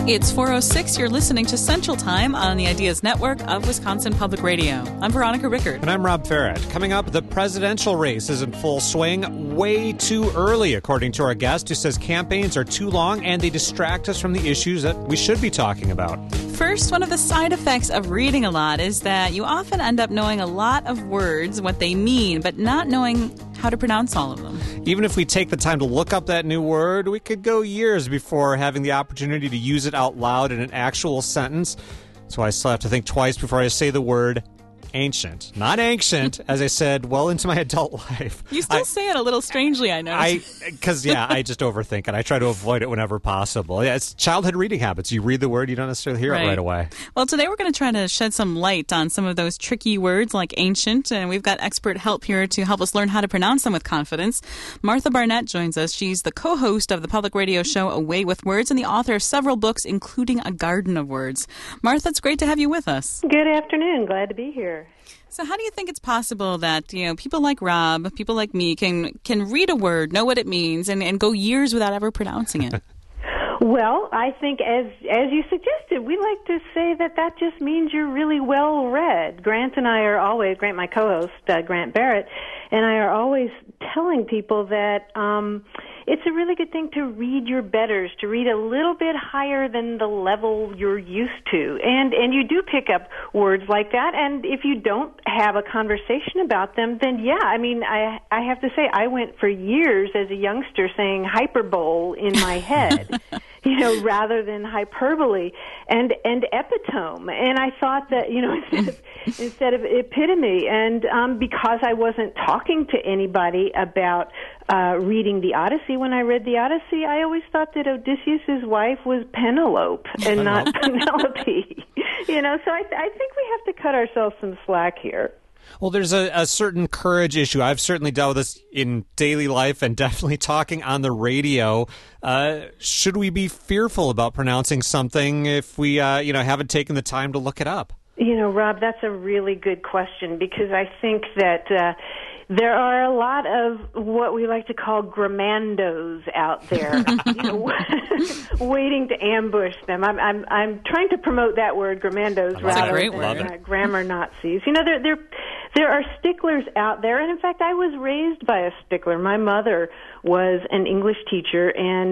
It's 4:06. You're listening to Central Time on the Ideas Network of Wisconsin Public Radio. I'm Veronica Rickard. And I'm Rob Farrett. Coming up, the presidential race is in full swing way too early, according to our guest, who says campaigns are too long and they distract us from the issues that we should be talking about. First, one of the side effects of reading a lot is that you often end up knowing a lot of words, what they mean, but not knowing how to pronounce all of them. Even if we take the time to look up that new word, we could go years before having the opportunity to use it out loud in an actual sentence. So I still have to think twice before I say the word ancient. Not ancient, as I said, well into my adult life. You still say it a little strangely, I noticed. I just overthink it. I try to avoid it whenever possible. Yeah, it's childhood reading habits. You read the word, you don't necessarily hear it right away. Well, today we're going to try to shed some light on some of those tricky words like ancient, and we've got expert help here to help us learn how to pronounce them with confidence. Martha Barnett joins us. She's the co-host of the public radio show Away with Words and the author of several books, including A Garden of Words. Martha, it's great to have you with us. Good afternoon. Glad to be here. So how do you think it's possible that, people like Rob, people like me can read a word, know what it means, and go years without ever pronouncing it? Well, I think as you suggested, we like to say that just means you're really well read. Grant, my co-host, Grant Barrett, and I are always telling people that it's a really good thing to read your betters, to read a little bit higher than the level you're used to. And you do pick up words like that, and if you don't have a conversation about them, then I have to say I went for years as a youngster saying hyperbole in my head. Rather than hyperbole and epitome. And I thought that, instead of epitome. And because I wasn't talking to anybody about reading the Odyssey, when I read the Odyssey, I always thought that Odysseus' wife was Penelope and not Penelope. So I think we have to cut ourselves some slack here. Well, there's a certain courage issue. I've certainly dealt with this in daily life and definitely talking on the radio. Should we be fearful about pronouncing something if we, haven't taken the time to look it up? Rob, that's a really good question because I think that there are a lot of what we like to call grammandos out there, waiting to ambush them. I'm trying to promote that word, grammandos, rather than grammar Nazis. There are sticklers out there, and in fact, I was raised by a stickler. My mother was an English teacher,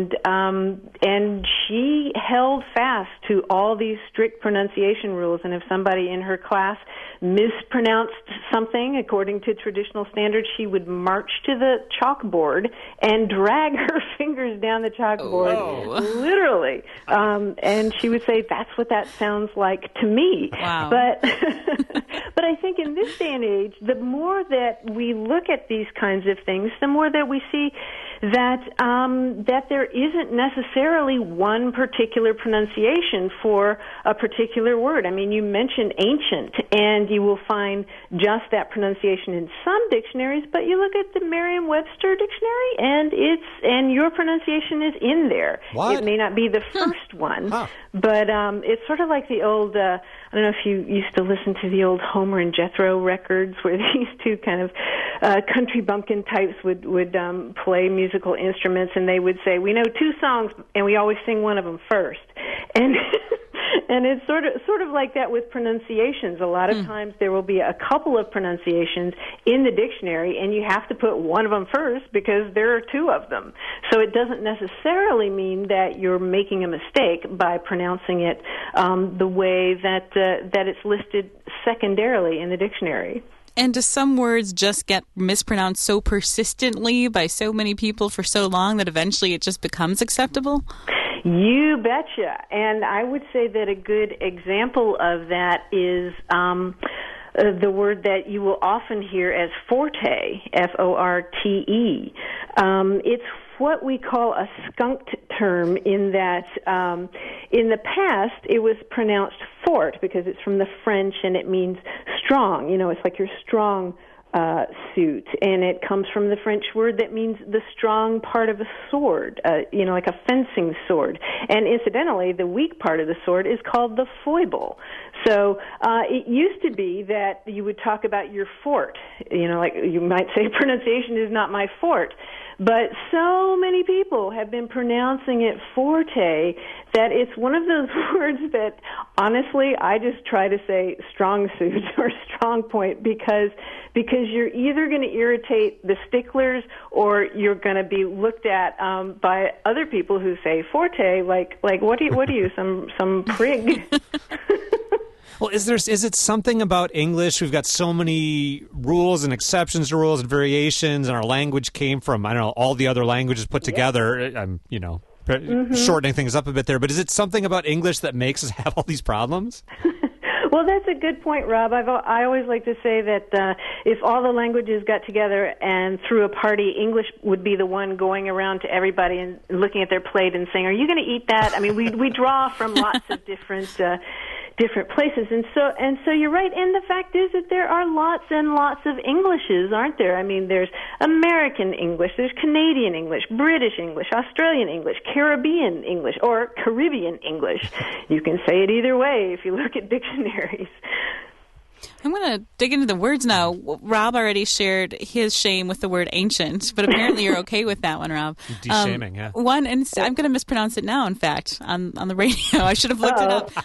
and she held fast to all these strict pronunciation rules. And if somebody in her class mispronounced something according to traditional standards, she would march to the chalkboard and drag her fingers down the chalkboard, literally. And she would say, "That's what that sounds like to me." Wow. But I think in this day and age, the more that we look at these kinds of things, the more that we see that there isn't necessarily one particular pronunciation for a particular word. I mean, you mentioned ancient, and you will find just that pronunciation in some dictionaries, but you look at the Merriam-Webster dictionary, and your pronunciation is in there. What? It may not be the first one, but it's sort of like the old, I don't know if you used to listen to the old Homer and Jethro records where these two kind of country bumpkin types would play musical instruments, and they would say, "We know two songs, and we always sing one of them first." And and it's sort of like that with pronunciations. A lot of times there will be a couple of pronunciations in the dictionary, and you have to put one of them first because there are two of them. So it doesn't necessarily mean that you're making a mistake by pronouncing it the way that it's listed secondarily in the dictionary. And do some words just get mispronounced so persistently by so many people for so long that eventually it just becomes acceptable? You betcha. And I would say that a good example of that is the word that you will often hear as forte, F-O-R-T-E. It's what we call a skunked term in that in the past it was pronounced fort because it's from the French and it means strong. It's like your strong suit, and it comes from the French word that means the strong part of a sword, like a fencing sword. And incidentally, the weak part of the sword is called the foible. So it used to be that you would talk about your fort, like you might say pronunciation is not my fort. But so many people have been pronouncing it forte that it's one of those words that, honestly, I just try to say strong suit or strong point because you're either going to irritate the sticklers or you're going to be looked at by other people who say forte, like what are you, some prig? Well, is it something about English? We've got so many rules and exceptions to rules and variations, and our language came from, I don't know, all the other languages put together. I'm, shortening things up a bit there, but is it something about English that makes us have all these problems? Well, that's a good point, Rob. I always like to say that if all the languages got together and threw a party, English would be the one going around to everybody and looking at their plate and saying, "Are you going to eat that?" I mean, we draw from lots of different places, and so you're right. And the fact is that there are lots and lots of Englishes, aren't there? I mean, there's American English, there's Canadian English, British English, Australian English, Caribbean English, or Caribbean English. You can say it either way if you look at dictionaries. I'm going to dig into the words now. Rob already shared his shame with the word ancient, but apparently you're okay with that one, Rob. De-shaming, yeah. One, and I'm going to mispronounce it now, in fact, on the radio. I should have looked it up.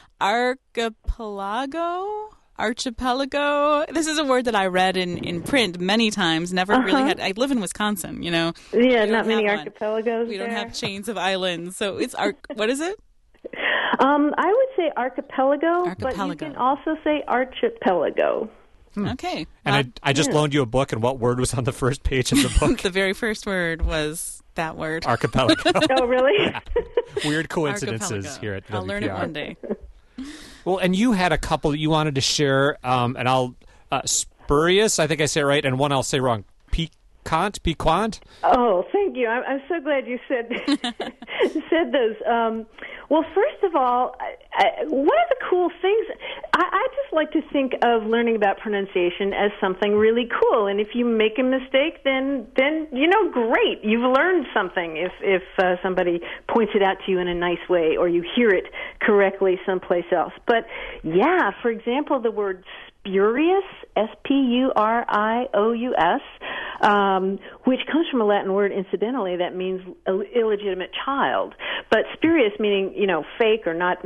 Archipelago. This is a word that I read in print many times. Never really had. I live in Wisconsin, Yeah, not many archipelagos. We don't have chains of islands, so it's what is it? I would say archipelago, but you can also say archipelago. Okay. And I just loaned you a book, and what word was on the first page of the book? The very first word was that word. Archipelago. Oh, really? Yeah. Weird coincidences here at WPR. I'll learn it one day. Well, and you had a couple that you wanted to share, and I'll spurious, I think I say it right, and one I'll say wrong. Piquant? Oh, thank you. I'm so glad you said those. Well, first of all, one of the cool things, I just like to think of learning about pronunciation as something really cool. And if you make a mistake, then great. You've learned something if somebody points it out to you in a nice way or you hear it correctly someplace else. But, yeah, for example, the word spurious, S-P-U-R-I-O-U-S, which comes from a Latin word, incidentally, that means illegitimate child. But spurious meaning, fake or not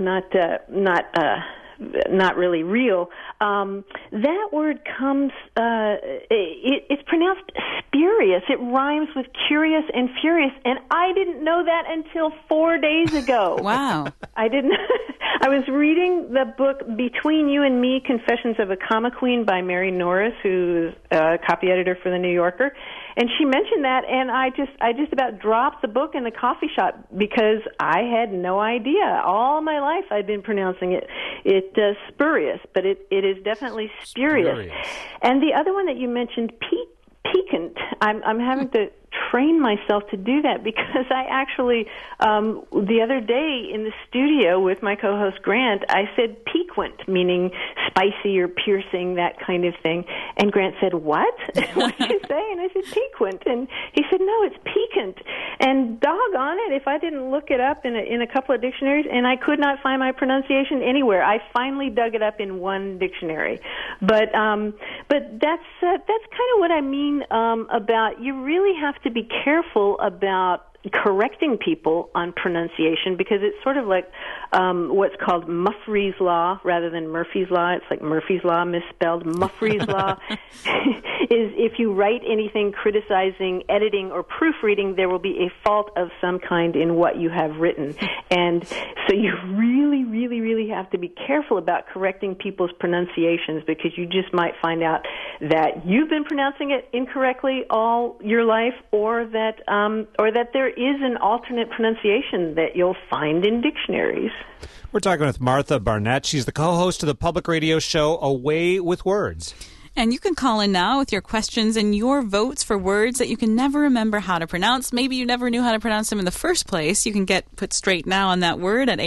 really real. That word comes, it's pronounced spurious. It rhymes with curious and furious, and I didn't know that until 4 days ago. Wow. I didn't. I was reading the book Between You and Me, Confessions of a Comma Queen by Mary Norris, who's a copy editor for The New Yorker, and she mentioned that, and I just about dropped the book in the coffee shop because I had no idea. All my life I'd been pronouncing it spurious, but it is definitely spurious. And the other one that you mentioned, piquant, I'm having to train myself to do that because I actually, the other day in the studio with my co-host Grant, I said piquant, meaning spicy or piercing, that kind of thing. And Grant said, "What? What did you say?" And I said, piquant. And he said, "No, it's piquant." And doggone it, if I didn't look it up in a couple of dictionaries, and I could not find my pronunciation anywhere. I finally dug it up in one dictionary. But that's kind of what I mean about you really have to be careful about correcting people on pronunciation because it's sort of like what's called Muffrey's Law rather than Murphy's Law. It's like Murphy's Law misspelled. Muffrey's Law is if you write anything criticizing editing or proofreading, there will be a fault of some kind in what you have written. And so you really, really, really have to be careful about correcting people's pronunciations because you just might find out that you've been pronouncing it incorrectly all your life or that there is an alternate pronunciation that you'll find in dictionaries. We're talking with Martha Barnett. She's the co-host of the public radio show A Way with Words. And you can call in now with your questions and your votes for words that you can never remember how to pronounce. Maybe you never knew how to pronounce them in the first place. You can get put straight now on that word at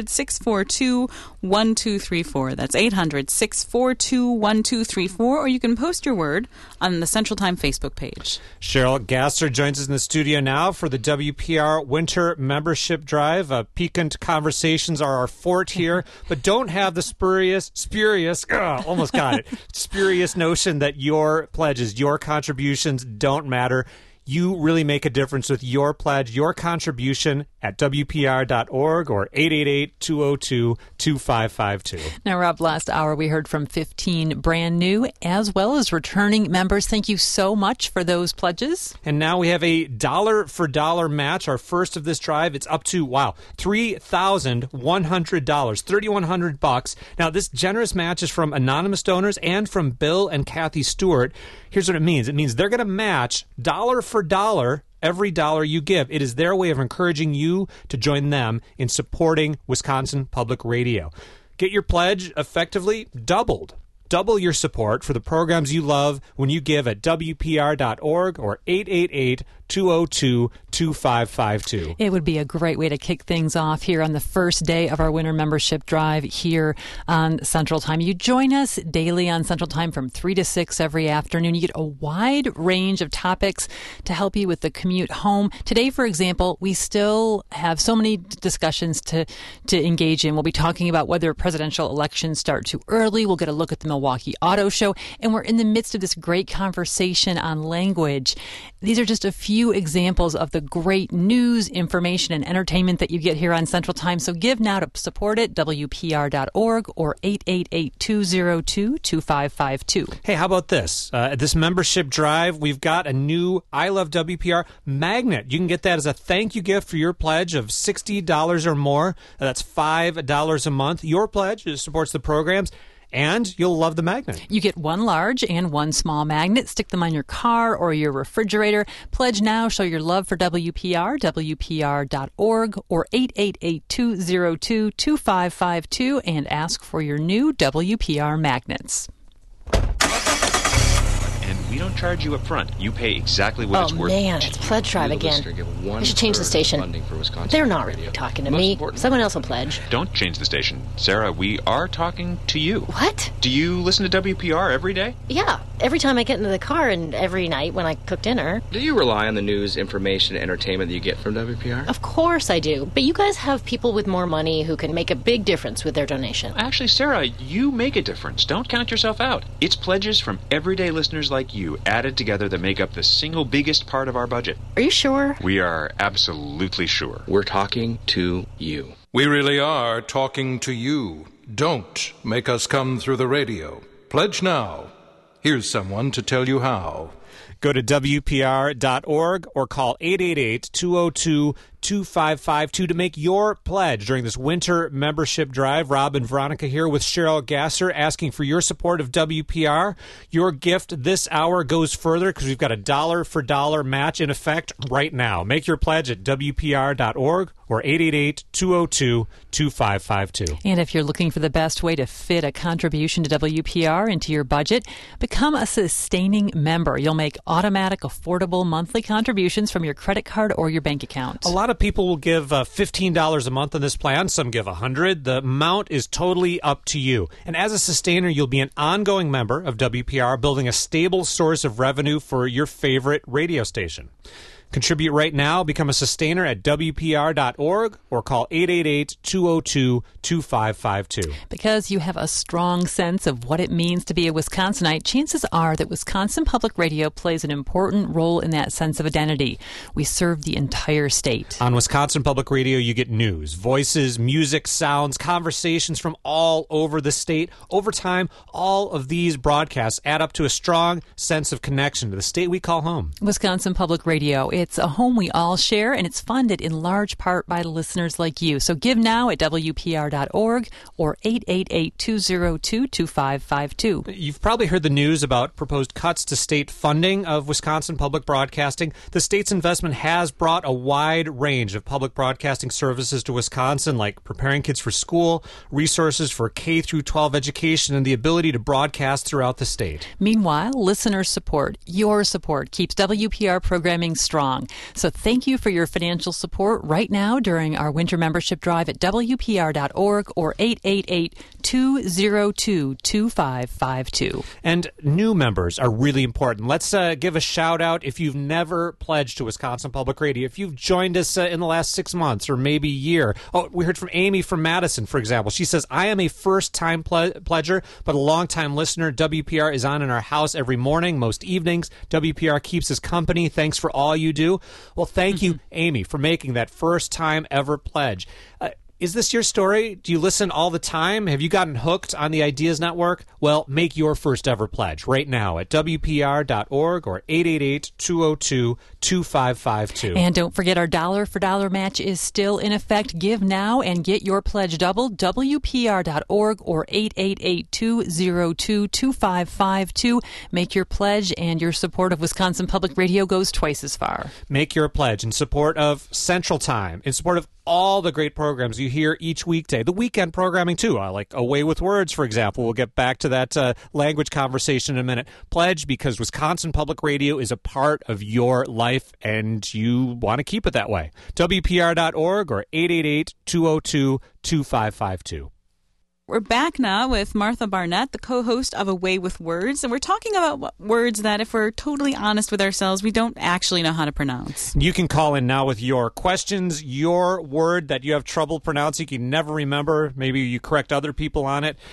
800-642-1234. That's 800-642-1234. Or you can post your word on the Central Time Facebook page. Cheryl Gasser joins us in the studio now for the WPR Winter Membership Drive. Piquant conversations are our fort here, but don't have the spurious, almost got it, spurious notion that your pledges, your contributions don't matter. You really make a difference with your pledge, your contribution at WPR.org or 888-202-2552. Now, Rob, last hour we heard from 15 brand new as well as returning members. Thank you so much for those pledges. And now we have a dollar-for-dollar match, our first of this drive. It's up to, $3,100, $3,100. Now, this generous match is from anonymous donors and from Bill and Kathy Stewart. Here's what it means. It means they're going to match dollar for dollar every dollar you give. It is their way of encouraging you to join them in supporting Wisconsin Public Radio. Get your pledge effectively doubled. Double your support for the programs you love when you give at WPR.org or 888-202-2552. It would be a great way to kick things off here on the first day of our winter membership drive here on Central Time. You join us daily on Central Time from 3 to 6 every afternoon. You get a wide range of topics to help you with the commute home. Today, for example, we still have so many discussions to engage in. We'll be talking about whether presidential elections start too early. We'll get a look at the Milwaukee Auto Show, and we're in the midst of this great conversation on language. These are just a few examples of the great news, information, and entertainment that you get here on Central Time. So give now to support it, WPR.org or 888-202-2552. Hey, how about this? At this membership drive, we've got a new I Love WPR magnet. You can get that as a thank you gift for your pledge of $60 or more. That's $5 a month. Your pledge supports the programs, and you'll love the magnet. You get one large and one small magnet. Stick them on your car or your refrigerator. Pledge now. Show your love for WPR, WPR.org or 888-202-2552 and ask for your new WPR magnets. And we don't charge you up front. You pay exactly what it's worth. Oh, man, it's Pledge Drive again. I should change the station. They're not really talking to me. Someone else will pledge. Don't change the station. Sarah, we are talking to you. What? Do you listen to WPR every day? Yeah, every time I get into the car and every night when I cook dinner. Do you rely on the news, information, and entertainment that you get from WPR? Of course I do. But you guys have people with more money who can make a big difference with their donation. Actually, Sarah, you make a difference. Don't count yourself out. It's pledges from everyday listeners like you added together that make up the single biggest part of our budget. Are you sure? We are absolutely sure. We're talking to you. We really are talking to you. Don't make us come through the radio. Pledge now. Here's someone to tell you how. Go to WPR.org or call 888-202-2552 to make your pledge during this winter membership drive. Rob and Veronica here with Cheryl Gasser asking for your support of WPR. Your gift this hour goes further because we've got a dollar-for-dollar match in effect right now. Make your pledge at WPR.org or 888-202-2552. And if you're looking for the best way to fit a contribution to WPR into your budget, become a sustaining member. You'll make automatic, affordable monthly contributions from your credit card or your bank account. A lot of people will give $15 a month on this plan. Some give $100. The amount is totally up to you. And as a sustainer, you'll be an ongoing member of WPR, building a stable source of revenue for your favorite radio station. Contribute right now. Become a sustainer at WPR.org or call 888-202-2552. Because you have a strong sense of what it means to be a Wisconsinite, chances are that Wisconsin Public Radio plays an important role in that sense of identity. We serve the entire state. On Wisconsin Public Radio, you get news, voices, music, sounds, conversations from all over the state. Over time, all of these broadcasts add up to a strong sense of connection to the state we call home. Wisconsin Public Radio. It's a home we all share, and it's funded in large part by listeners like you. So give now at WPR.org or 888-202-2552. You've probably heard the news about proposed cuts to state funding of Wisconsin public broadcasting. The state's investment has brought a wide range of public broadcasting services to Wisconsin, like preparing kids for school, resources for K through 12 education, and the ability to broadcast throughout the state. Meanwhile, listener support, your support, keeps WPR programming strong. So thank you for your financial support right now during our winter membership drive at WPR.org or 888-202-2552. And new members are really important. Let's give a shout out if you've never pledged to Wisconsin Public Radio, if you've joined us in the last 6 months or maybe year. Oh, we heard from Amy from Madison, for example. She says, I am a first-time pledger, but a long-time listener. WPR is on in our house every morning, most evenings. WPR keeps us company. Thanks for all you do. Well, thank you, Amy, for making that first-time ever pledge. Is this your story? Do you listen all the time? Have you gotten hooked on the Ideas Network? Well, make your first ever pledge right now at WPR.org or 888-202-2552. And don't forget, our dollar for dollar match is still in effect. Give now and get your pledge doubled. WPR.org or 888-202-2552. Make your pledge, and your support of Wisconsin Public Radio goes twice as far. Make your pledge in support of Central Time, in support of all the great programs you hear each weekday. The weekend programming, too, like Away with Words, for example. We'll get back to that language conversation in a minute. Pledge because Wisconsin Public Radio is a part of your life, and you want to keep it that way. WPR.org or 888-202-2552. We're back now with Martha Barnett, the co-host of Away with Words, and we're talking about words that, if we're totally honest with ourselves, we don't actually know how to pronounce. You can call in now with your questions, your word that you have trouble pronouncing, you can never remember. Maybe you correct other people on it.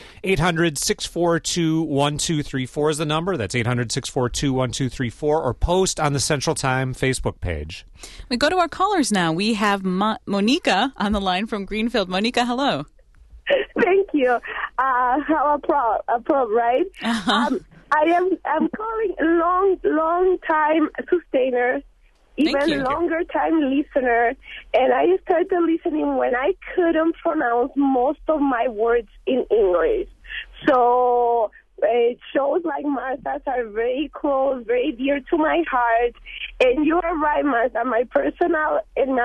800-642-1234 is the number. That's 800-642-1234, or post on the Central Time Facebook page. We go to our callers now. We have Monica on the line from Greenfield. Monica, hello. Thank you. How a prob, right? Uh-huh. I'm calling long time sustainer, even longer time listener, and I started listening when I couldn't pronounce most of my words in English. So it shows like Martha's are very close, very dear to my heart. And you are right, Martha. My personal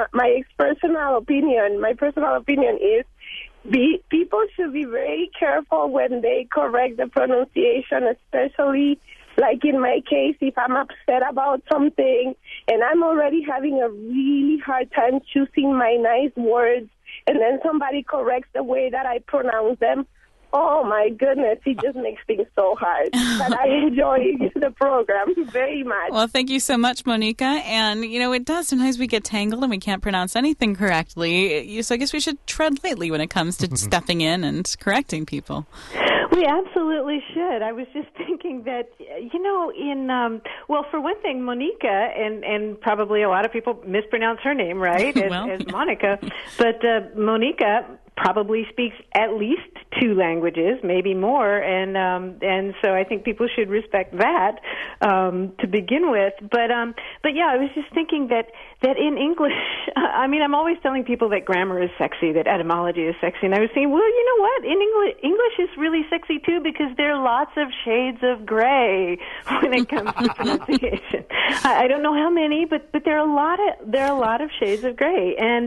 opinion is people should be very careful when they correct the pronunciation, especially like in my case, if I'm upset about something and I'm already having a really hard time choosing my nice words, and then somebody corrects the way that I pronounce them. Oh, my goodness, it just makes things so hard. But I enjoy the program very much. Well, thank you so much, Monica. And, it does. Sometimes we get tangled and we can't pronounce anything correctly. So I guess we should tread lightly when it comes to stepping in and correcting people. We absolutely should. I was just thinking that, for one thing, Monica, and probably a lot of people mispronounce her name, right, as Monica, but Monica probably speaks at least 2 languages, maybe more, and so I think people should respect that to begin with. But yeah, I was just thinking that in English, I'm always telling people that grammar is sexy, that etymology is sexy, and I was saying, well, you know what? In English is really sexy too, because there are lots of shades of gray when it comes to pronunciation. I don't know how many, but there are a lot of shades of gray, and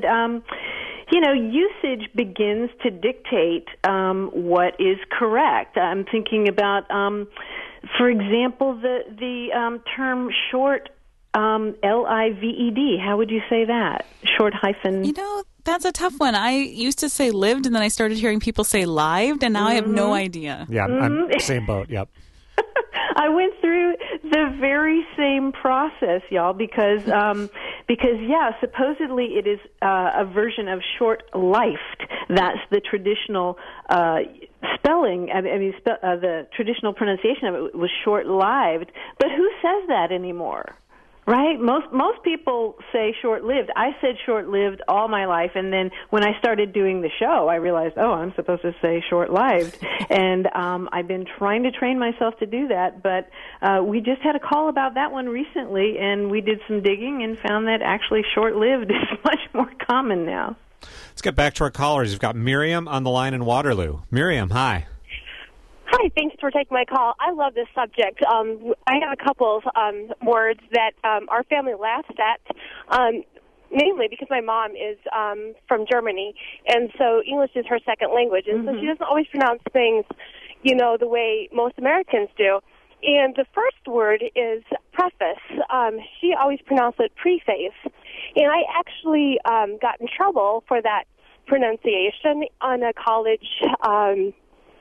usage begins to dictate what is correct. I'm thinking about, for example, the term short, L-I-V-E-D. How would you say that? Short hyphen. That's a tough one. I used to say lived, and then I started hearing people say lived, and now I have no idea. Yeah, I'm same boat, yep. I went through the very same process, y'all, because supposedly it is a version of short-lifed. That's the traditional spelling. The traditional pronunciation of it was short-lived. But who says that anymore? Right? Most people say short-lived. I said short-lived all my life, and then when I started doing the show, I realized, I'm supposed to say short-lived. And I've been trying to train myself to do that, but we just had a call about that one recently, and we did some digging and found that actually short-lived is much more common now. Let's get back to our callers. We've got Miriam on the line in Waterloo. Miriam, hi. Hi, thanks for taking my call. I love this subject. I have a couple of words that our family laughs at, mainly because my mom is from Germany, and so English is her second language, and so she doesn't always pronounce things, the way most Americans do. And the first word is preface. She always pronounced it preface, and I actually got in trouble for that pronunciation on a college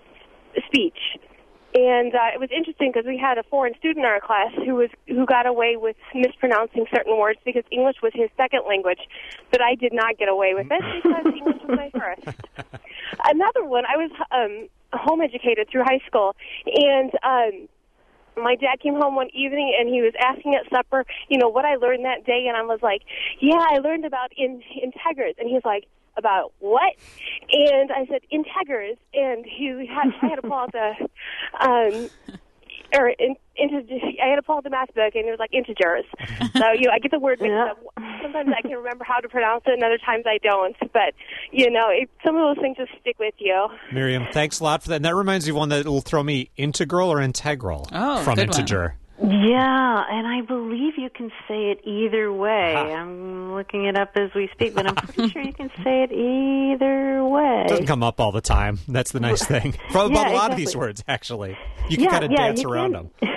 speech. And it was interesting because we had a foreign student in our class who got away with mispronouncing certain words because English was his second language, but I did not get away with it because English was my first. Another one, I was home educated through high school, and my dad came home one evening and he was asking at supper, what I learned that day, and I was like, I learned about integers, and he was like, about what? And I said, integers, and I had to pull out I had to pull out the math book, and it was like integers. So, I get the word mixed up. Sometimes I can remember how to pronounce it, and other times I don't. But, some of those things just stick with you. Miriam, thanks a lot for that. And that reminds me of one that will throw me integral or integral from integer. One. Yeah, and I believe you can say it either way. I'm looking it up as we speak, but I'm pretty sure you can say it either way. It doesn't come up all the time. That's the nice thing. About a lot of these words, actually. You can kind of dance around them. Well,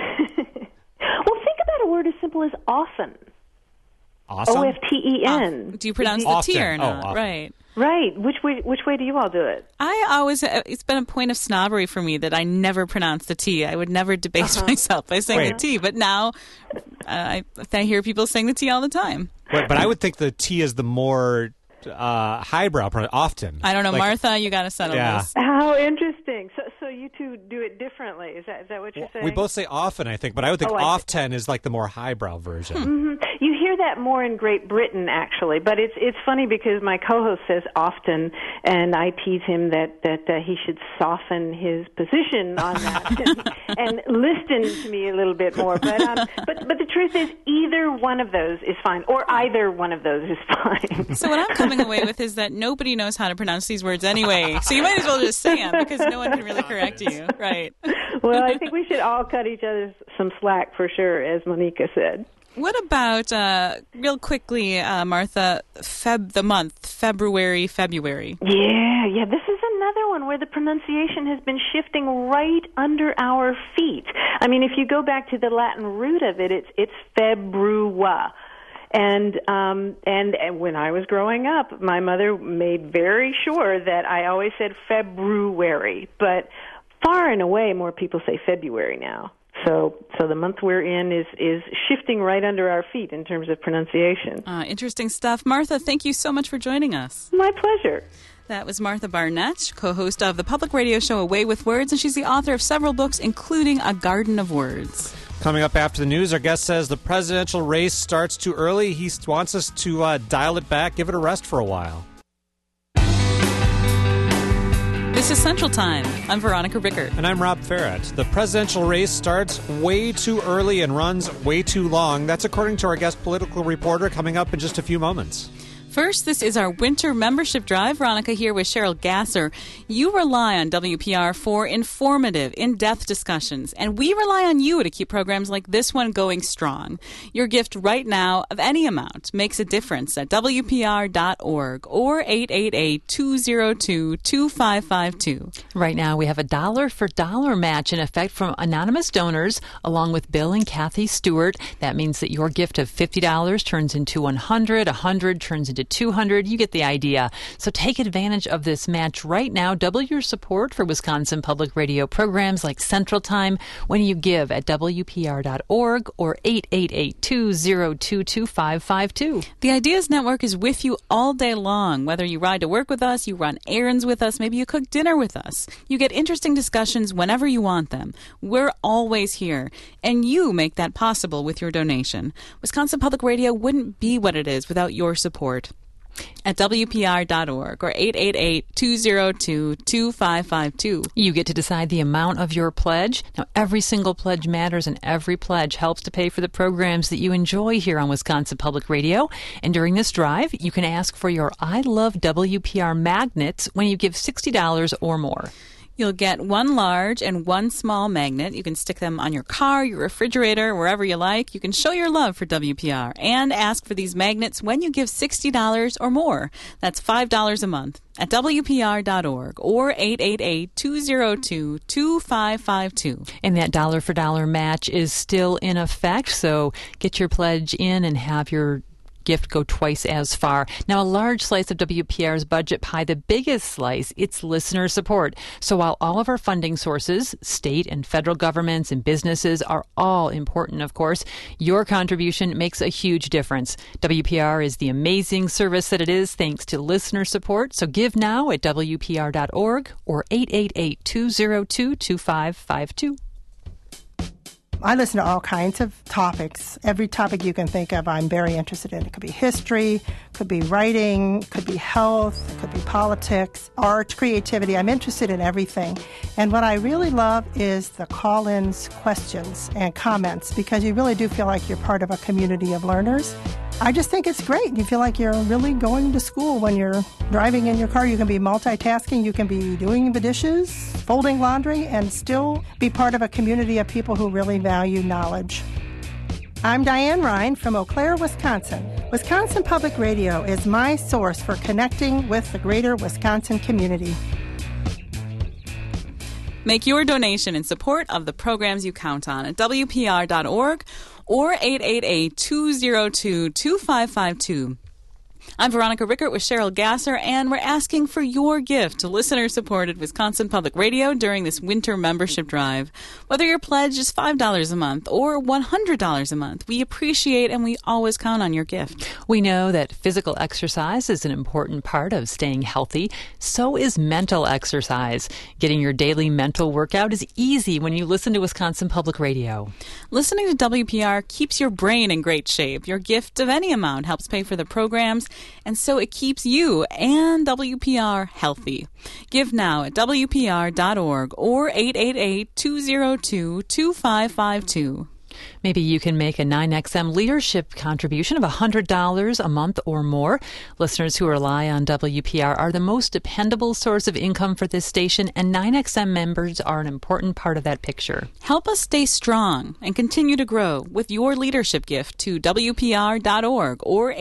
think about a word as simple as often. Awesome? O-F-T-E-N. Do you pronounce the T or not? Right. Right. Which way do you all do it? It's been a point of snobbery for me that I never pronounce the T. I would never debase myself by saying the T, but now I hear people saying the T all the time. Right, but I would think the T is the more highbrow, often. I don't know, Martha, you got to settle this. How interesting. So you two do it differently. Is that what you're saying? We both say often, I think, but I would think often is like the more highbrow version. Mm-hmm. You hear that more in Great Britain, actually, but it's funny because my co-host says often, and I tease him that he should soften his position on that and listen to me a little bit more. But the truth is, either one of those is fine, or either one of those is fine. So what I'm coming away with is that nobody knows how to pronounce these words anyway, so you might as well just say them because no one can really correct you, right? Well, I think we should all cut each other some slack for sure, as Monica said. What about, real quickly, Martha, the month, February? Yeah, this is another one where the pronunciation has been shifting right under our feet. I mean, if you go back to the Latin root of it, it's februa. And when I was growing up, my mother made very sure that I always said February, but far and away more people say February now. So the month we're in is shifting right under our feet in terms of pronunciation. Interesting stuff. Martha, thank you so much for joining us. My pleasure. That was Martha Barnett, co-host of the public radio show Away with Words, and she's the author of several books, including A Garden of Words. Coming up after the news, our guest says the presidential race starts too early. He wants us to dial it back, give it a rest for a while. This is Central Time. I'm Veronica Rickert. And I'm Rob Farrett. The presidential race starts way too early and runs way too long. That's according to our guest political reporter, coming up in just a few moments. First, this is our winter membership drive. Veronica here with Cheryl Gasser. You rely on WPR for informative, in-depth discussions, and we rely on you to keep programs like this one going strong. Your gift right now of any amount makes a difference at WPR.org or 888-202-2552. Right now, we have a dollar for dollar match in effect from anonymous donors, along with Bill and Kathy Stewart. That means that your gift of $50 turns into $100, $100 turns into $200. You get the idea. So take advantage of this match right now. Double your support for Wisconsin Public Radio programs like Central Time when you give at WPR.org or 888-202-2552. The Ideas Network is with you all day long. Whether you ride to work with us, you run errands with us, maybe you cook dinner with us. You get interesting discussions whenever you want them. We're always here, and you make that possible with your donation. Wisconsin Public Radio wouldn't be what it is without your support. At WPR.org or 888-202-2552. You get to decide the amount of your pledge. Now, every single pledge matters, and every pledge helps to pay for the programs that you enjoy here on Wisconsin Public Radio. And during this drive, you can ask for your I Love WPR magnets when you give $60 or more. You'll get one large and one small magnet. You can stick them on your car, your refrigerator, wherever you like. You can show your love for WPR and ask for these magnets when you give $60 or more. That's $5 a month at WPR.org or 888-202-2552. And that dollar for dollar match is still in effect, so get your pledge in and have your gift go twice as far. Now, a large slice of WPR's budget pie, the biggest slice, it's listener support. So while all of our funding sources, state and federal governments and businesses, are all important, of course, your contribution makes a huge difference. WPR is the amazing service that it is thanks to listener support. So give now at WPR.org or 888-202-2552. I listen to all kinds of topics. Every topic you can think of, I'm very interested in. It could be history, could be writing, could be health, could be politics, art, creativity. I'm interested in everything. And what I really love is the call-ins, questions, and comments, because you really do feel like you're part of a community of learners. I just think it's great. You feel like you're really going to school when you're driving in your car. You can be multitasking. You can be doing the dishes, folding laundry, and still be part of a community of people who really value knowledge. I'm Diane Ryan from Eau Claire, Wisconsin. Wisconsin Public Radio is my source for connecting with the greater Wisconsin community. Make your donation in support of the programs you count on at WPR.org or 888-202-2552. I'm Veronica Rickert with Cheryl Gasser, and we're asking for your gift to listener-supported Wisconsin Public Radio during this winter membership drive. Whether your pledge is $5 a month or $100 a month, we appreciate and we always count on your gift. We know that physical exercise is an important part of staying healthy. So is mental exercise. Getting your daily mental workout is easy when you listen to Wisconsin Public Radio. Listening to WPR keeps your brain in great shape. Your gift of any amount helps pay for the programs, and so it keeps you and WPR healthy. Give now at WPR.org or 888-202-2552. Maybe you can make a 9XM leadership contribution of $100 a month or more. Listeners who rely on WPR are the most dependable source of income for this station, and 9XM members are an important part of that picture. Help us stay strong and continue to grow with your leadership gift to WPR.org or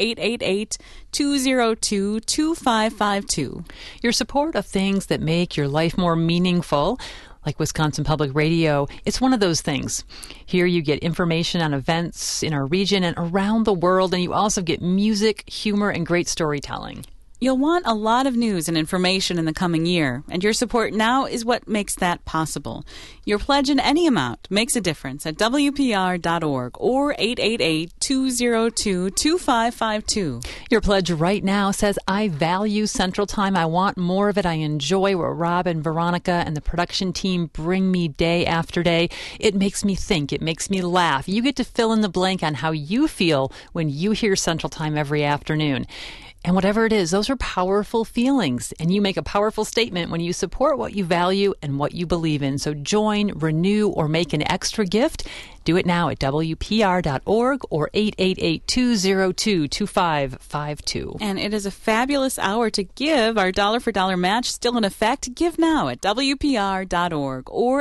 888-202-2552. Your support of things that make your life more meaningful, like Wisconsin Public Radio, it's one of those things. Here you get information on events in our region and around the world, and you also get music, humor, and great storytelling. You'll want a lot of news and information in the coming year, and your support now is what makes that possible. Your pledge in any amount makes a difference at WPR.org or 888-202-2552. Your pledge right now says, I value Central Time. I want more of it. I enjoy what Rob and Veronica and the production team bring me day after day. It makes me think. It makes me laugh. You get to fill in the blank on how you feel when you hear Central Time every afternoon. And whatever it is, those are powerful feelings. And you make a powerful statement when you support what you value and what you believe in. So join, renew, or make an extra gift. Do it now at WPR.org or 888-202-2552. And it is a fabulous hour to give. Our dollar-for-dollar match still in effect. Give now at WPR.org or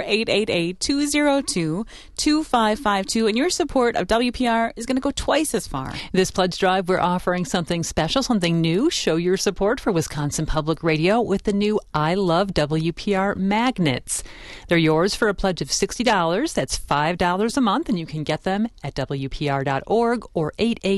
888-202-2552. And your support of WPR is going to go twice as far. This pledge drive, we're offering something special, something new. Show your support for Wisconsin Public Radio with the new I Love WPR magnets. They're yours for a pledge of $60. That's $5 a month. And you can get them at WPR.org or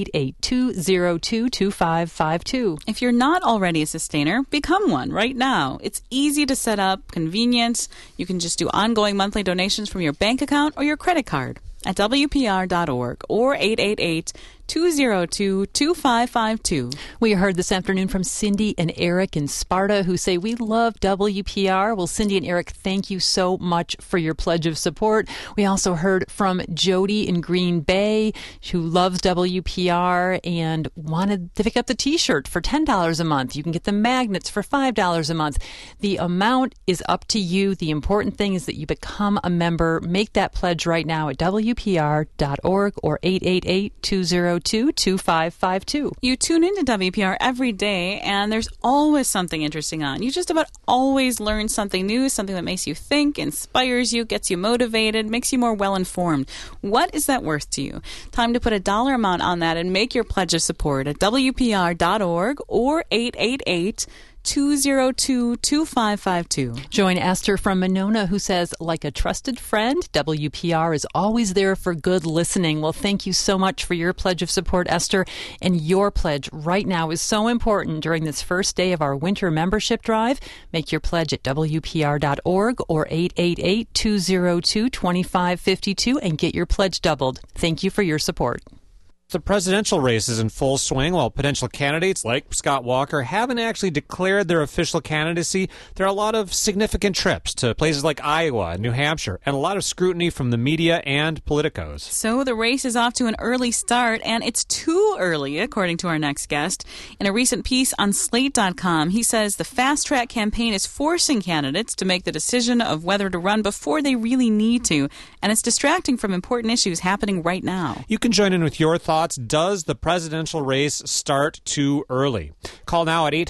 888-202-2552. If you're not already a sustainer, become one right now. It's easy to set up, convenient. You can just do ongoing monthly donations from your bank account or your credit card at WPR.org or 888-202-2552. We heard this afternoon from Cindy and Eric in Sparta who say, we love WPR. Well, Cindy and Eric, thank you so much for your pledge of support. We also heard from Jody in Green Bay who loves WPR and wanted to pick up the T-shirt for $10 a month. You can get the magnets for $5 a month. The amount is up to you. The important thing is that you become a member. Make that pledge right now at WPR.org or 888-202-2552. You tune into WPR every day, and there's always something interesting on. You just about always learn something new, something that makes you think, inspires you, gets you motivated, makes you more well-informed. What is that worth to you? Time to put a dollar amount on that and make your pledge of support at WPR.org or 888 888-202-2552. Join Esther from Monona, who says, like a trusted friend, WPR is always there for good listening. Well, thank you so much for your pledge of support, Esther. And your pledge right now is so important during this first day of our winter membership drive. Make your pledge at WPR.org or 888-202-2552 and get your pledge doubled. Thank you for your support. The presidential race is in full swing, while potential candidates like Scott Walker haven't actually declared their official candidacy. There are a lot of significant trips to places like Iowa and New Hampshire, and a lot of scrutiny from the media and politicos. So the race is off to an early start, and it's too early, according to our next guest. In a recent piece on Slate.com, he says the Fast Track campaign is forcing candidates to make the decision of whether to run before they really need to, and it's distracting from important issues happening right now. You can join in with your thoughts. Does the presidential race start too early? Call now at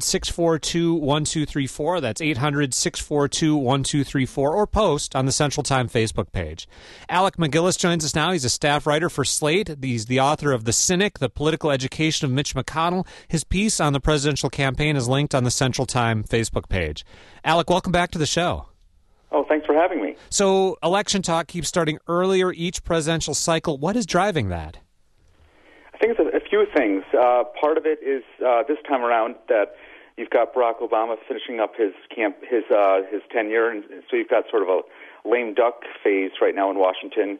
800-642-1234. That's 800-642-1234, or post on the Central Time Facebook page. Alec McGillis joins us now. He's a staff writer for Slate. He's the author of The Cynic, The Political Education of Mitch McConnell. His piece on the presidential campaign is linked on the Central Time Facebook page. Alec, welcome back to the show. Oh, thanks for having me. So election talk keeps starting earlier each presidential cycle. What is driving that? I think it's a few things. Part of it is this time around that you've got Barack Obama finishing up his tenure, and so you've got sort of a lame duck phase right now in Washington.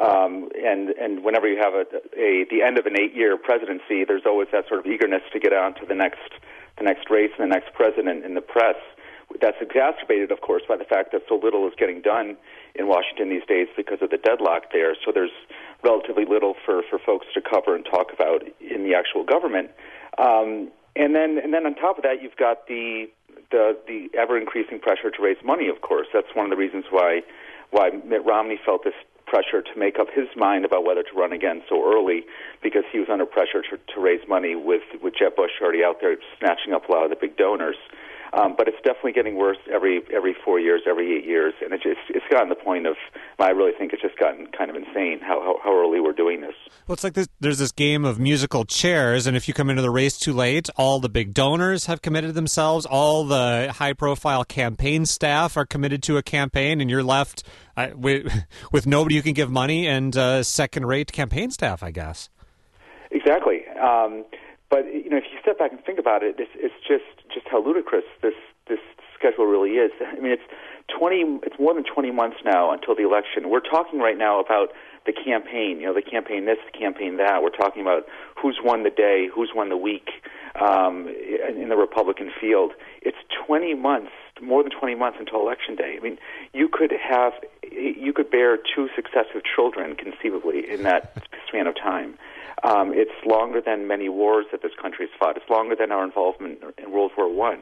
And whenever you have the end of an 8-year presidency, there's always that sort of eagerness to get on to the next race and the next president in the press. That's exacerbated, of course, by the fact that so little is getting done in Washington these days because of the deadlock there. So there's relatively little for folks to cover and talk about in the actual government. And then on top of that, you've got the ever increasing pressure to raise money. Of course, that's one of the reasons why Mitt Romney felt this pressure to make up his mind about whether to run again so early, because he was under pressure to raise money with Jeb Bush already out there snatching up a lot of the big donors. But it's definitely getting worse every 4 years, every 8 years, and it's gotten to the point of, I really think it's just gotten kind of insane how early we're doing this. Well, it's like there's this game of musical chairs, and if you come into the race too late, all the big donors have committed themselves, all the high-profile campaign staff are committed to a campaign, and you're left with nobody you can give money and second-rate campaign staff, I guess. Exactly. But if you step back and think about it, it's just how ludicrous this schedule really is. I mean, it's more than 20 months now until the election. We're talking right now about the campaign. The campaign this, the campaign that. We're talking about who's won the day, who's won the week in the Republican field. It's 20 months, more than 20 months until Election Day. I mean, you could bear 2 successive children conceivably in that span of time. It's longer than many wars that this country has fought. It's longer than our involvement in World War I.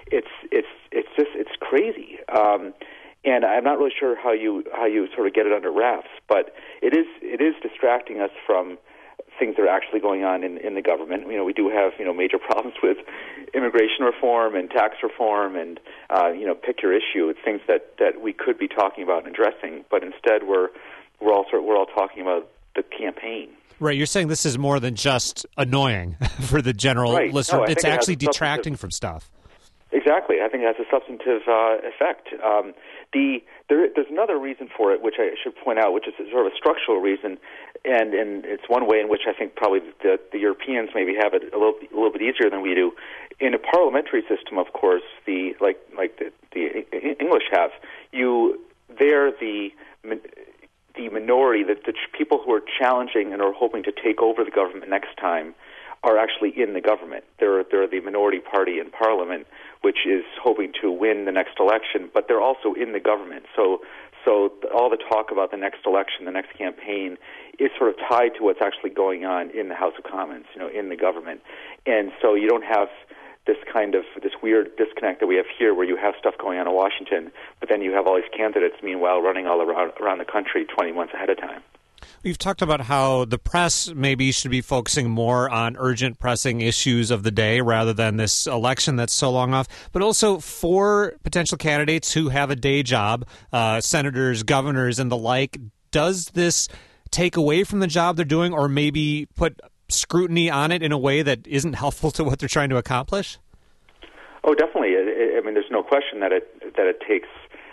It's crazy, and I'm not really sure how you sort of get it under wraps. But it is distracting us from things that are actually going on in the government. We do have major problems with immigration reform and tax reform, and pick your issue. It's things that we could be talking about and addressing, but instead we're all talking about the campaign. Right, you're saying this is more than just annoying for the general listener. It's actually detracting from stuff. Exactly. I think it has a substantive effect. There's another reason for it, which I should point out, which is sort of a structural reason, and it's one way in which I think probably the Europeans maybe have it a little bit easier than we do. In a parliamentary system, of course, the English have, the minority, the people who are challenging and are hoping to take over the government next time, are actually in the government. They're the minority party in Parliament, which is hoping to win the next election, but they're also in the government. So all the talk about the next election, the next campaign, is sort of tied to what's actually going on in the House of Commons, in the government. And so you don't have this weird disconnect that we have here, where you have stuff going on in Washington, but then you have all these candidates, meanwhile, running all around the country 20 months ahead of time. You've talked about how the press maybe should be focusing more on urgent, pressing issues of the day rather than this election that's so long off, but also for potential candidates who have a day job, senators, governors, and the like. Does this take away from the job they're doing, or maybe put scrutiny on it in a way that isn't helpful to what they're trying to accomplish? Oh, definitely. I mean, there's no question that it takes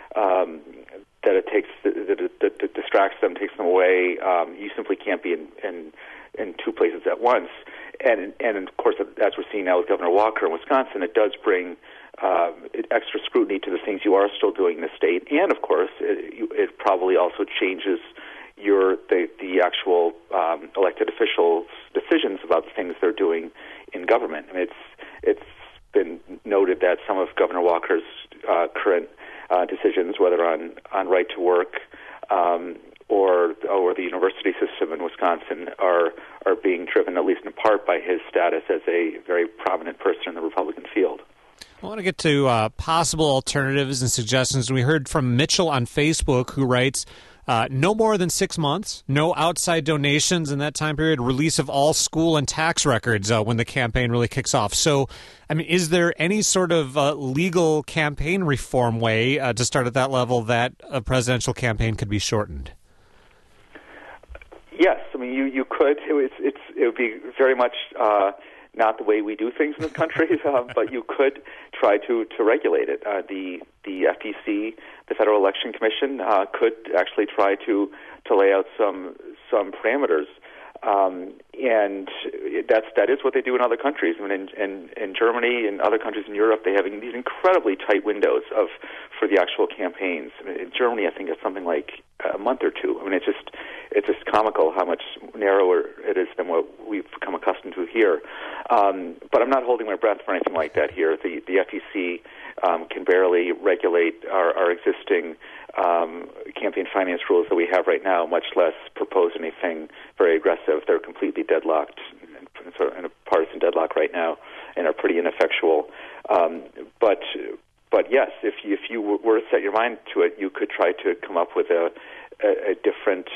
that distracts them, takes them away. You simply can't be in two places at once. And of course, as we're seeing now with Governor Walker in Wisconsin, it does bring extra scrutiny to the things you are still doing in the state. And of course, it probably also changes the actual elected officials' decisions about the things they're doing in government. I mean, it's been noted that some of Governor Walker's current decisions, whether on right to work or the university system in Wisconsin, are being driven, at least in part, by his status as a very prominent person in the Republican field. I want to get to possible alternatives and suggestions. We heard from Mitchell on Facebook, who writes, no more than 6 months, no outside donations in that time period, release of all school and tax records when the campaign really kicks off. So, I mean, is there any sort of legal campaign reform way to start at that level that a presidential campaign could be shortened? Yes, I mean, you could. It would be very much not the way we do things in this country, but you could try to regulate it. The FEC, the Federal Election Commission, could actually try to lay out some parameters, and that is what they do in other countries. I mean, in Germany and other countries in Europe, they have these incredibly tight windows for the actual campaigns. I mean, in Germany, I think it's something like a month or two. I mean, it's just comical how much narrower it is than what we've become accustomed to here. But I'm not holding my breath for anything like that here. The FEC can barely regulate our existing campaign finance rules that we have right now, much less propose anything very aggressive. They're completely deadlocked, sort of in a partisan deadlock right now, and are pretty ineffectual. But yes, if you were to set your mind to it, you could try to come up with a different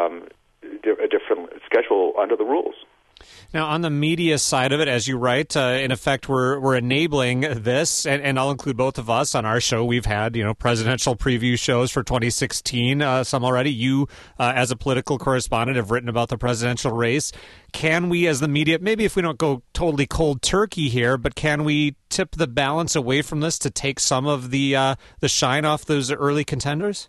schedule under the rules. Now, on the media side of it, as you write, in effect, we're enabling this, and I'll include both of us on our show. We've had, presidential preview shows for 2016, some already. You, as a political correspondent, have written about the presidential race. Can we, as the media, maybe if we don't go totally cold turkey here, but can we tip the balance away from this to take some of the shine off those early contenders?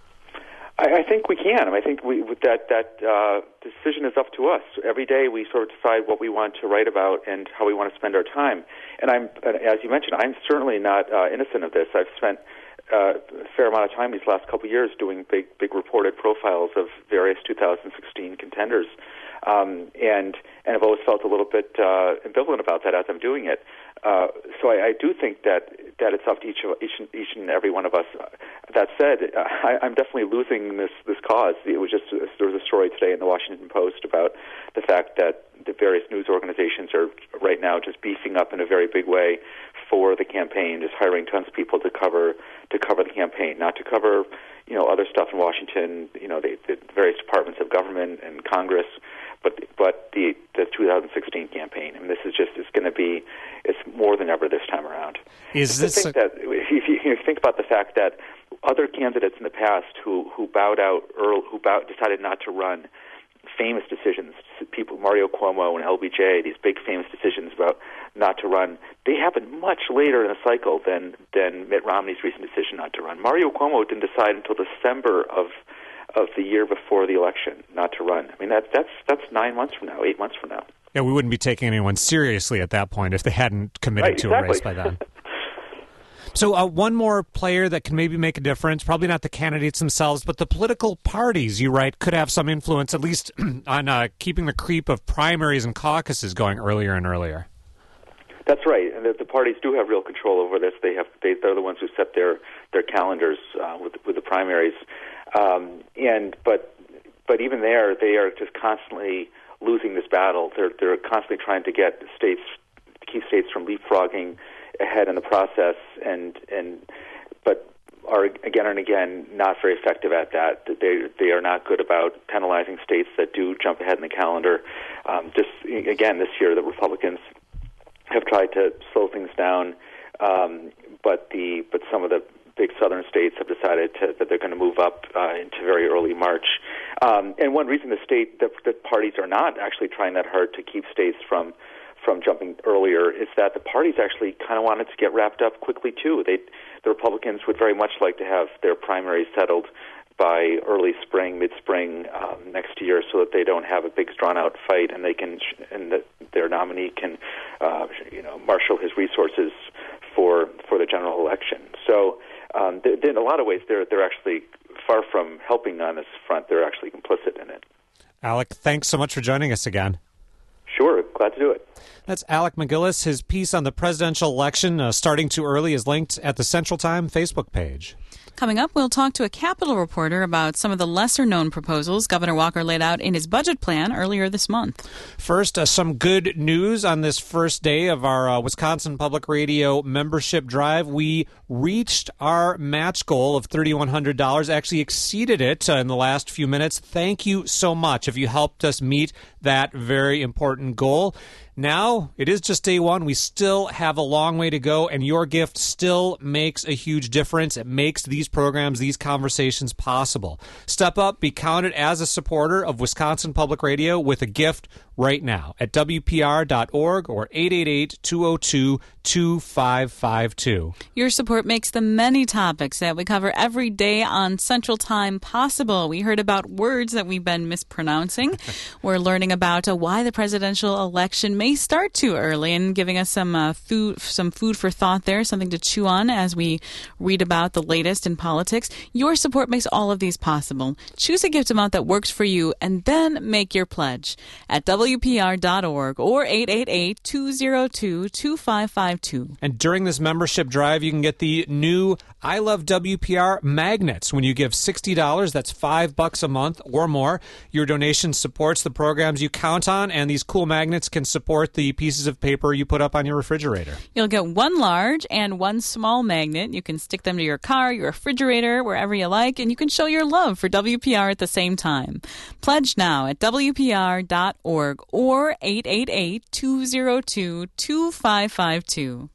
I think we can. I think that decision is up to us. Every day we sort of decide what we want to write about and how we want to spend our time. And as you mentioned, I'm certainly not innocent of this. I've spent a fair amount of time these last couple of years doing big reported profiles of various 2016 contenders, and I've always felt a little bit ambivalent about that as I'm doing it. So I do think that it's up to each and every one of us. That said, I'm definitely losing this cause. There was a story today in the Washington Post about the fact that the various news organizations are right now just beefing up in a very big way for the campaign, just hiring tons of people to cover the campaign, not to cover other stuff in Washington, the various departments of government and Congress, but the 2016 campaign. I mean, this is it's more than ever this time around. If you think about the fact that other candidates in the past who bowed out decided not to run, famous decisions, people, Mario Cuomo and LBJ, these big famous decisions about not to run, they happened much later in the cycle than Mitt Romney's recent decision not to run. Mario Cuomo didn't decide until December of the year before the election not to run. I mean, that's 9 months from now, 8 months from now. Yeah, we wouldn't be taking anyone seriously at that point if they hadn't committed to a race by then. So one more player that can maybe make a difference, probably not the candidates themselves, but the political parties, you write, could have some influence, at least on keeping the creep of primaries and caucuses going earlier and earlier. That's right, and the parties do have real control over this. They're the ones who set their calendars with the primaries, but even there, they are just constantly losing this battle. They're constantly trying to keep states from leapfrogging ahead in the process, but are again and again not very effective at that. They are not good about penalizing states that do jump ahead in the calendar. Just again, this year the Republicans have tried to slow things down, but some of the big southern states have decided that they're going to move up into very early March. And one reason the parties are not actually trying that hard to keep states from from jumping earlier is that the parties actually kind of wanted to get wrapped up quickly too. The Republicans would very much like to have their primaries settled by early spring, mid-spring next year, so that they don't have a big, drawn-out fight, and they can, their nominee can, marshal his resources for the general election. So, in a lot of ways, they're actually far from helping on this front. They're actually complicit in it. Alec, thanks so much for joining us again. Sure, glad to do it. That's Alec MacGillis. His piece on the presidential election, Starting Too Early, is linked at the Central Time Facebook page. Coming up, we'll talk to a Capitol reporter about some of the lesser-known proposals Governor Walker laid out in his budget plan earlier this month. First, some good news on this first day of our Wisconsin Public Radio membership drive. We reached our match goal of $3,100, actually exceeded it in the last few minutes. Thank you so much if you helped us meet that very important goal. Now, it is just day one. We still have a long way to go, and your gift still makes a huge difference. It makes these programs, these conversations possible. Step up, be counted as a supporter of Wisconsin Public Radio with a gift right now at WPR.org or 888-202-2552. Your support makes the many topics that we cover every day on Central Time possible. We heard about words that we've been mispronouncing. We're learning about why the presidential election may start too early and giving us some food for thought there, something to chew on as we read about the latest in politics. Your support makes all of these possible. Choose a gift amount that works for you and then make your pledge at WPR.org or 888-202-2552. And during this membership drive, you can get the new I Love WPR magnets. When you give $60, that's $5 a month or more. Your donation supports the programs you count on, and these cool magnets can support the pieces of paper you put up on your refrigerator. You'll get one large and one small magnet. You can stick them to your car, your refrigerator, wherever you like, and you can show your love for WPR at the same time. Pledge now at WPR.org or 888-202-2552.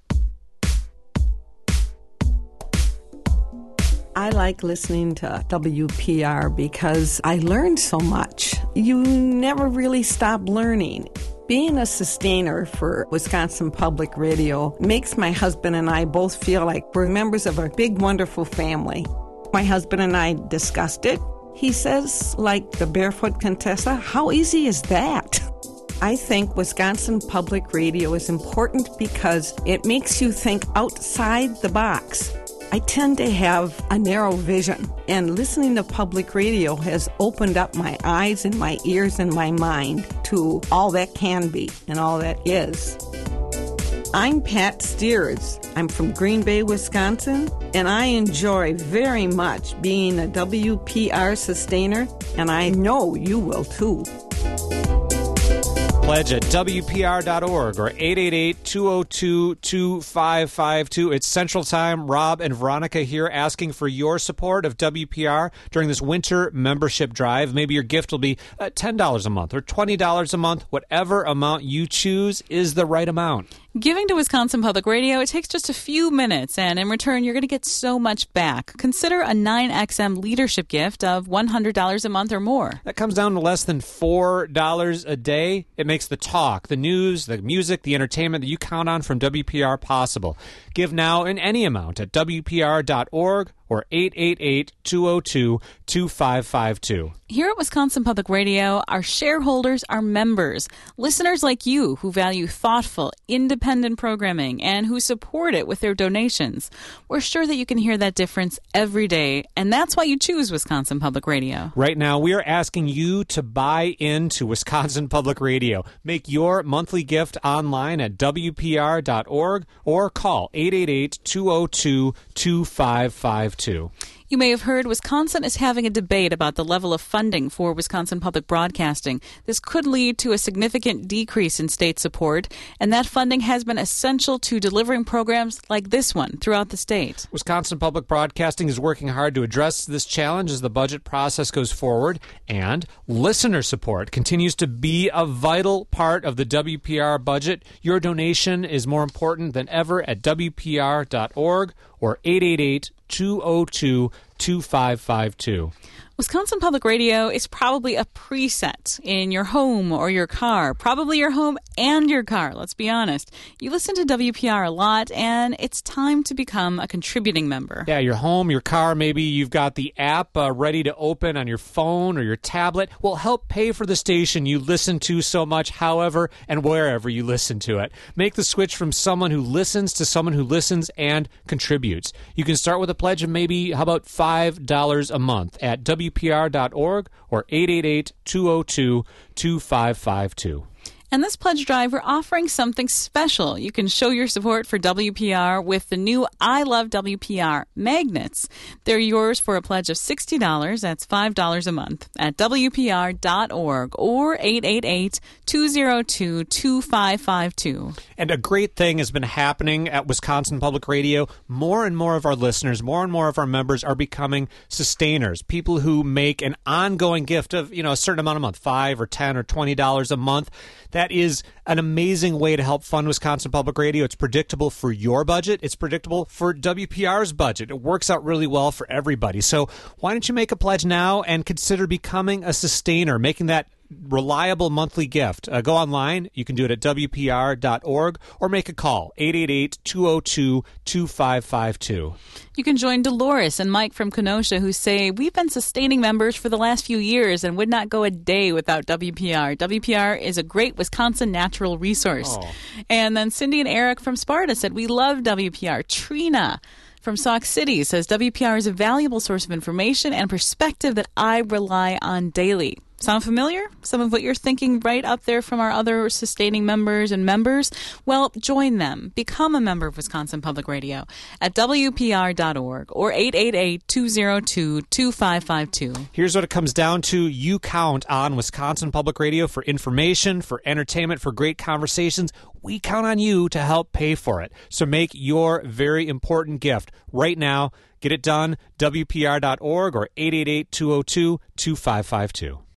I like listening to WPR because I learned so much. You never really stop learning. Being a sustainer for Wisconsin Public Radio makes my husband and I both feel like we're members of a big, wonderful family. My husband and I discussed it. He says, like the Barefoot Contessa, how easy is that? I think Wisconsin Public Radio is important because it makes you think outside the box. I tend to have a narrow vision, and listening to public radio has opened up my eyes and my ears and my mind to all that can be and all that is. I'm Pat Steers. I'm from Green Bay, Wisconsin, and I enjoy very much being a WPR sustainer, and I know you will too. Pledge at WPR.org or 888-202-2552. It's Central Time. Rob and Veronica here asking for your support of WPR during this winter membership drive. Maybe your gift will be $10 a month or $20 a month. Whatever amount you choose is the right amount. Giving to Wisconsin Public Radio, it takes just a few minutes, and in return, you're going to get so much back. Consider a 9XM leadership gift of $100 a month or more. That comes down to less than $4 a day. It makes the talk, the news, the music, the entertainment that you count on from WPR possible. Give now in any amount at WPR.org or 888-202-2552. Here at Wisconsin Public Radio, our shareholders are members, listeners like you who value thoughtful, independent programming and who support it with their donations. We're sure that you can hear that difference every day, and that's why you choose Wisconsin Public Radio. Right now, we are asking you to buy into Wisconsin Public Radio. Make your monthly gift online at WPR.org or call 888-202-2552. You may have heard Wisconsin is having a debate about the level of funding for Wisconsin Public Broadcasting. This could lead to a significant decrease in state support, and that funding has been essential to delivering programs like this one throughout the state. Wisconsin Public Broadcasting is working hard to address this challenge as the budget process goes forward, and listener support continues to be a vital part of the WPR budget. Your donation is more important than ever at WPR.org or 888-202-2552. Wisconsin Public Radio is probably a preset in your home or your car, probably your home and your car, let's be honest. You listen to WPR a lot, and it's time to become a contributing member. Yeah, your home, your car, maybe you've got the app ready to open on your phone or your tablet. Will help pay for the station you listen to so much, however and wherever you listen to it. Make the switch from someone who listens to someone who listens and contributes. You can start with a pledge of maybe, how about $5 a month at WPR.org or 888-202-2552. And this pledge drive, we're offering something special. You can show your support for WPR with the new I Love WPR magnets. They're yours for a pledge of $60. That's $5 a month at WPR.org or 888-202-2552. And a great thing has been happening at Wisconsin Public Radio. More and more of our listeners, more and more of our members are becoming sustainers, people who make an ongoing gift of, a certain amount a month, $5 or $10 or $20 a month. That is an amazing way to help fund Wisconsin Public Radio. It's predictable for your budget. It's predictable for WPR's budget. It works out really well for everybody. So why don't you make a pledge now and consider becoming a sustainer, making that reliable monthly gift. Go online. You can do it at WPR.org or make a call, 888-202-2552. You can join Dolores and Mike from Kenosha, who say, we've been sustaining members for the last few years and would not go a day without WPR. WPR is a great Wisconsin natural resource. Oh. And then Cindy and Eric from Sparta said, we love WPR. Trina from Sauk City says, WPR is a valuable source of information and perspective that I rely on daily. Sound familiar? Some of what you're thinking right up there from our other sustaining members and members? Well, join them. Become a member of Wisconsin Public Radio at WPR.org or 888-202-2552. Here's what it comes down to. You count on Wisconsin Public Radio for information, for entertainment, for great conversations. We count on you to help pay for it. So make your very important gift right now. Get it done, WPR.org or 888-202-2552.